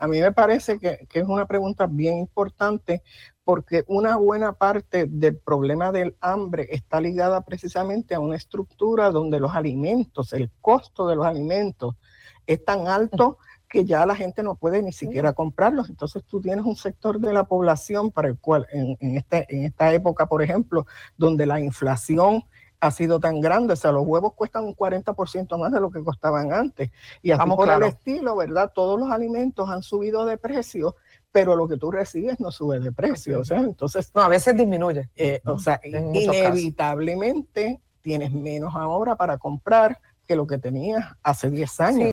A mí me parece que es una pregunta bien importante porque una buena parte del problema del hambre está ligada precisamente a una estructura donde los alimentos, el costo de los alimentos es tan alto que ya la gente no puede ni siquiera comprarlos. Entonces tú tienes un sector de la población para el cual en esta época, por ejemplo, donde la inflación ha sido tan grande, o sea, los huevos cuestan un 40% más de lo que costaban antes. Y así por el estilo, ¿verdad? Todos los alimentos han subido de precio, pero lo que tú recibes no sube de precio. O sea, entonces... No, a veces disminuye. O sea, inevitablemente tienes menos ahora para comprar que lo que tenías hace 10 años. Sí.